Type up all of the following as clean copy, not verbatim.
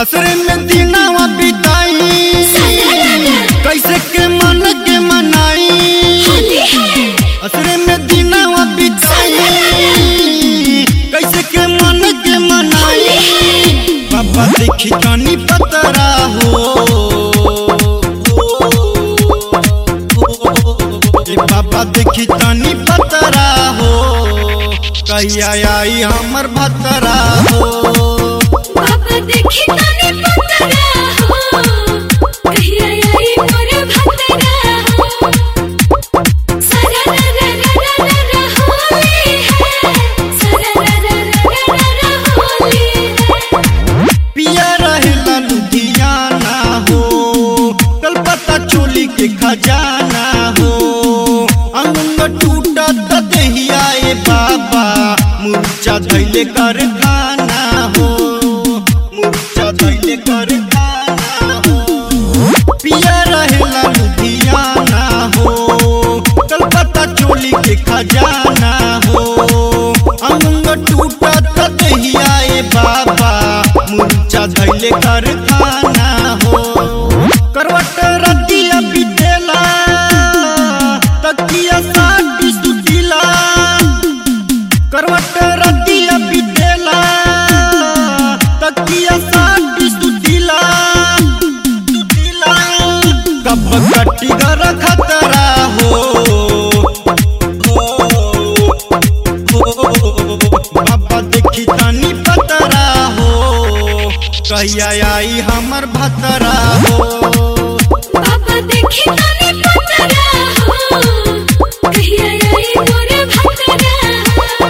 असरे में दिनावा बिताई कैसे के मन के मनाई। असरे में दिनावा बिताई कैसे के मन के मनाई। बाबा देखी जानी पतरा हो बाबा देखी जानी पतरा हो कहिया आई हमर भतरा हो। बाबा देखी जानी पतरा हो कहिया आई मोर भतरा हो। सरा रा रा रा रा रा होली है सरा रा रा रा रा होली है। पिया रहेला लुधियाना हो कलकत्ता चोली के खजाना हो। अंग टूटा दहिया ए बाबा मूर्छा धैले कर खाना हो मूर्छा धैले कर खाना हो। पिया रहेला लुधियाना हो कलकत्ता चोली के खजाना हो। अंग टूटा दहिया ए बाबा मूर्छा धैले कर खाना हो। करवट रतिया बितेला तकिया साटी सुतिला। करवट रतिया बितेला तकिया साटी सुतिला सुतिला। कब कटी घर खतरा हो बाबा देखी तानी पतरा हो कहिया आई हमर भतरा हो। बाबा देखी जानी पतरा हो कहिया आई मोर भतरा हो।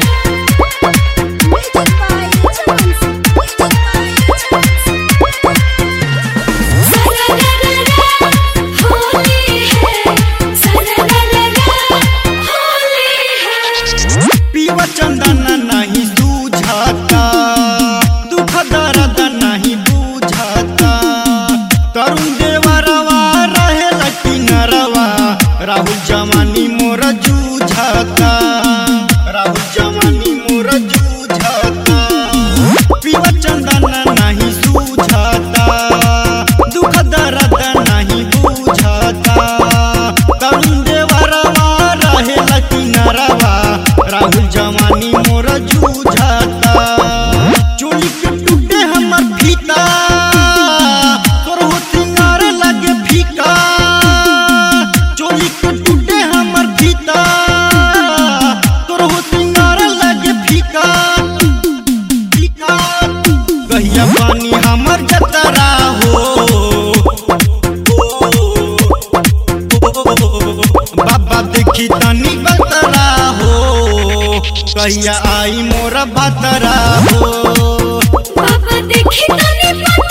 सरा रा रा रा होली है सरा रा रा रा होली है। पीवा चंदन नहीं सूझाता दुख दर्द नहीं बुझाता। तरुण देवरवा रहे लकी नरवा राहुल जवानी मोर जूझाता राहुल जवानी मोर जूझाता। पीवा चंदन नहीं सूझाता दुख दर्द नहीं बुझाता। तरुण देवरवा रहे लकी नरवा राहुल जवानी मोर जूझाता। चोली के टूटे हमर फीता तोर हो सिंगार लगे फीका। चोली के टूटे हमर फीता तोर हो सिंगार लगे फीका फीका। कहिया पानी हमर जतरा हो बाबा देखी तानी बतरा हो कहिया आई मोरा भतरा हो। बाबा देखी जानी